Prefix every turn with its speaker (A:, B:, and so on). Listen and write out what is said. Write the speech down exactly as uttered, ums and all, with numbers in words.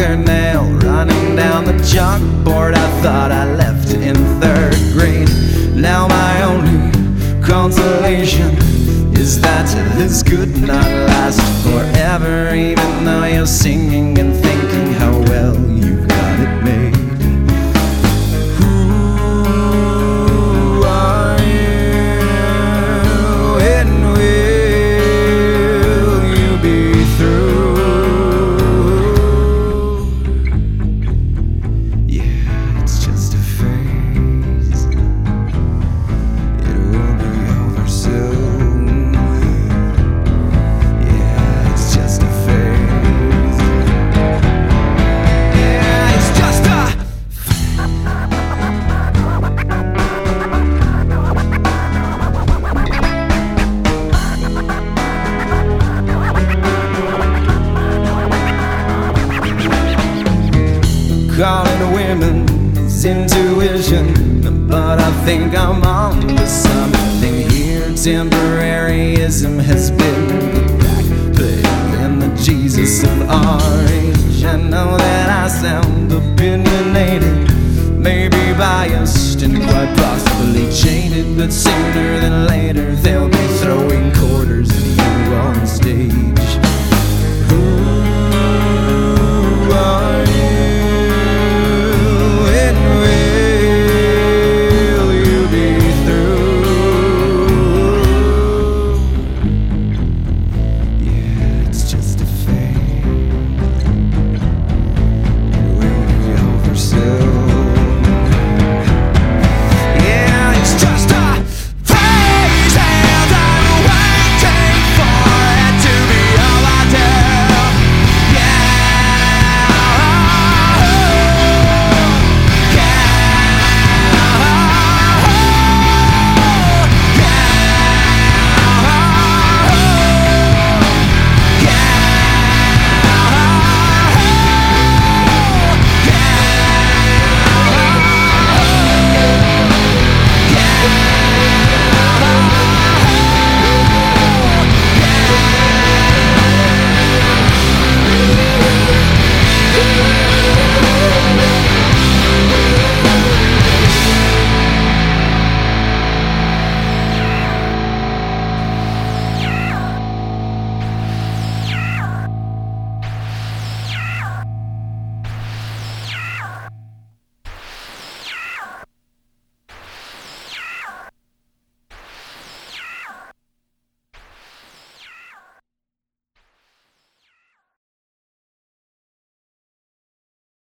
A: fingernail running down the chalkboard I thought I left in third grade. Now my only consolation is that this could not last forever, even though you're singing and thinking how well you've got it made. Who are you, and will you be through? Yeah, it's just a phase. It will be over soon. Yeah, it's just a phase. Yeah, it's just a call it women's intuition, but I think I'm on to something here. Temporaryism has been the backplay and the Jesus of our age. I know that I sound opinionated, maybe biased and quite possibly jaded, but sooner than later